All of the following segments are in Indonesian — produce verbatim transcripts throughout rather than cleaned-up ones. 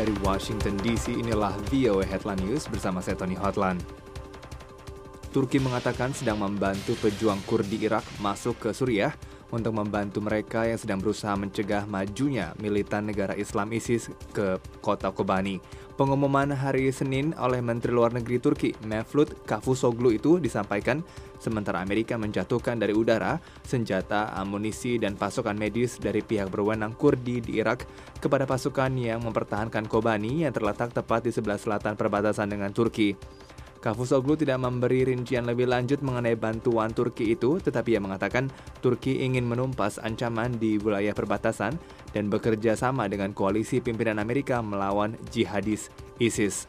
Dari Washington D C, inilah V O A Headline News bersama saya Tony Hotlan. Turki mengatakan sedang membantu pejuang Kurdi Irak masuk ke Suriah untuk membantu mereka yang sedang berusaha mencegah majunya militan negara Islam ISIS ke kota Kobani. Pengumuman hari Senin oleh Menteri Luar Negeri Turki, Mevlut Cavusoglu itu disampaikan sementara Amerika menjatuhkan dari udara senjata, amunisi, dan pasokan medis dari pihak berwenang Kurdi di Irak kepada pasukan yang mempertahankan Kobani yang terletak tepat di sebelah selatan perbatasan dengan Turki. Cavusoglu tidak memberi rincian lebih lanjut mengenai bantuan Turki itu, tetapi ia mengatakan Turki ingin menumpas ancaman di wilayah perbatasan dan bekerja sama dengan koalisi pimpinan Amerika melawan jihadis ISIS.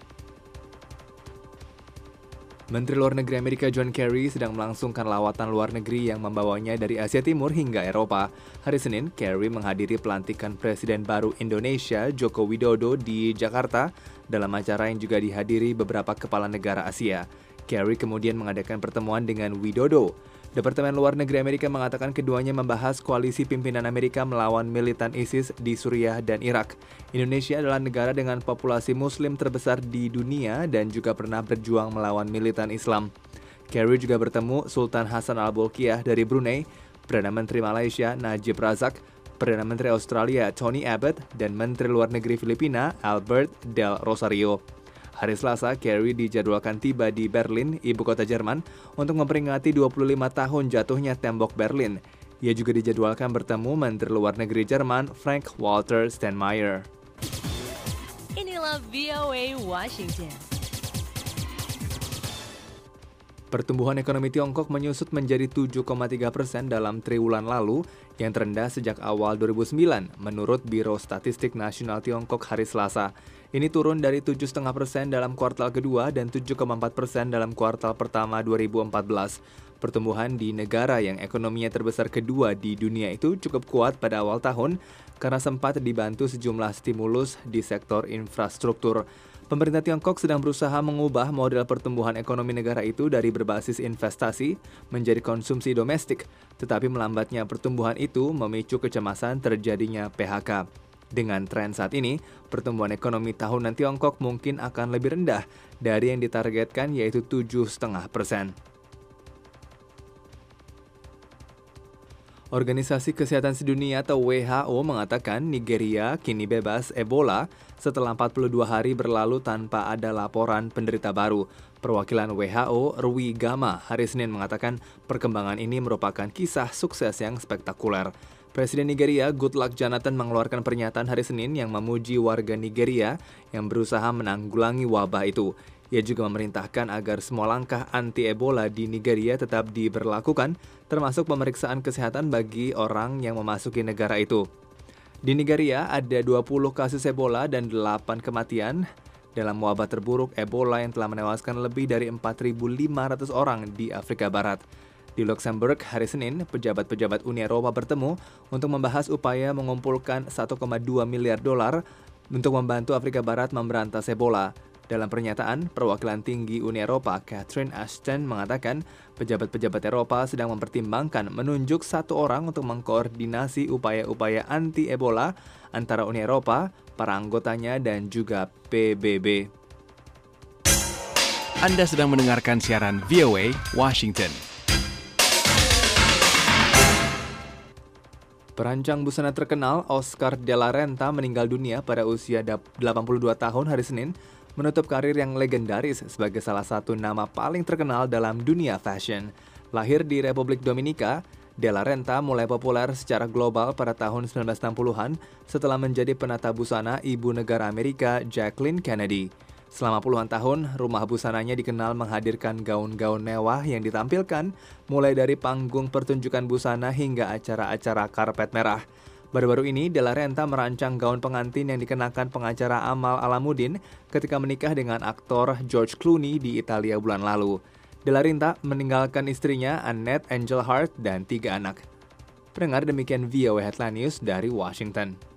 Menteri Luar Negeri Amerika John Kerry sedang melangsungkan lawatan luar negeri yang membawanya dari Asia Timur hingga Eropa. Hari Senin, Kerry menghadiri pelantikan Presiden baru Indonesia Joko Widodo di Jakarta dalam acara yang juga dihadiri beberapa kepala negara Asia. Kerry kemudian mengadakan pertemuan dengan Widodo. Departemen Luar Negeri Amerika mengatakan keduanya membahas koalisi pimpinan Amerika melawan militan ISIS di Suriah dan Irak. Indonesia adalah negara dengan populasi muslim terbesar di dunia dan juga pernah berjuang melawan militan Islam. Kerry juga bertemu Sultan Hassan Al-Bolkiah dari Brunei, Perdana Menteri Malaysia Najib Razak, Perdana Menteri Australia Tony Abbott, dan Menteri Luar Negeri Filipina Albert Del Rosario. Hari Selasa, Kerry dijadwalkan tiba di Berlin, ibu kota Jerman, untuk memperingati dua puluh lima tahun jatuhnya tembok Berlin. Ia juga dijadwalkan bertemu Menteri Luar Negeri Jerman Frank-Walter Steinmeier. Inilah V O A Washington. Pertumbuhan ekonomi Tiongkok menyusut menjadi tujuh koma tiga persen dalam triwulan lalu, yang terendah sejak awal dua ribu sembilan, menurut Biro Statistik Nasional Tiongkok hari Selasa. Ini turun dari tujuh koma lima persen dalam kuartal kedua dan tujuh koma empat persen dalam kuartal pertama dua ribu empat belas. Pertumbuhan di negara yang ekonominya terbesar kedua di dunia itu cukup kuat pada awal tahun karena sempat dibantu sejumlah stimulus di sektor infrastruktur. Pemerintah Tiongkok sedang berusaha mengubah model pertumbuhan ekonomi negara itu dari berbasis investasi menjadi konsumsi domestik, tetapi melambatnya pertumbuhan itu memicu kecemasan terjadinya P H K. Dengan tren saat ini, pertumbuhan ekonomi tahunan Tiongkok mungkin akan lebih rendah dari yang ditargetkan yaitu tujuh koma lima persen. Organisasi Kesehatan Sedunia atau W H O mengatakan Nigeria kini bebas Ebola setelah empat puluh dua hari berlalu tanpa ada laporan penderita baru. Perwakilan W H O, Rui Gama, hari Senin mengatakan perkembangan ini merupakan kisah sukses yang spektakuler. Presiden Nigeria Goodluck Jonathan mengeluarkan pernyataan hari Senin yang memuji warga Nigeria yang berusaha menanggulangi wabah itu. Ia juga memerintahkan agar semua langkah anti-Ebola di Nigeria tetap diberlakukan, termasuk pemeriksaan kesehatan bagi orang yang memasuki negara itu. Di Nigeria ada dua puluh kasus Ebola dan delapan kematian dalam wabah terburuk Ebola yang telah menewaskan lebih dari empat ribu lima ratus orang di Afrika Barat. Di Luxembourg, hari Senin, pejabat-pejabat Uni Eropa bertemu untuk membahas upaya mengumpulkan satu koma dua miliar dolar untuk membantu Afrika Barat memberantas Ebola. Dalam pernyataan, perwakilan tinggi Uni Eropa, Catherine Ashton, mengatakan pejabat-pejabat Eropa sedang mempertimbangkan menunjuk satu orang untuk mengkoordinasi upaya-upaya anti-Ebola antara Uni Eropa, para anggotanya, dan juga P B B. Anda sedang mendengarkan siaran V O A Washington. Perancang busana terkenal Oscar de la Renta meninggal dunia pada usia delapan puluh dua tahun hari Senin, menutup karir yang legendaris sebagai salah satu nama paling terkenal dalam dunia fashion. Lahir di Republik Dominika, de la Renta mulai populer secara global pada tahun sembilan belas enam puluhan setelah menjadi penata busana ibu negara Amerika Jacqueline Kennedy. Selama puluhan tahun, rumah busananya dikenal menghadirkan gaun-gaun mewah yang ditampilkan, mulai dari panggung pertunjukan busana hingga acara-acara karpet merah. Baru-baru ini, De la Renta merancang gaun pengantin yang dikenakan pengacara Amal Alamuddin ketika menikah dengan aktor George Clooney di Italia bulan lalu. De la Renta meninggalkan istrinya Annette Angel Hart dan tiga anak. Pendengar, demikian V O A Headline News dari Washington.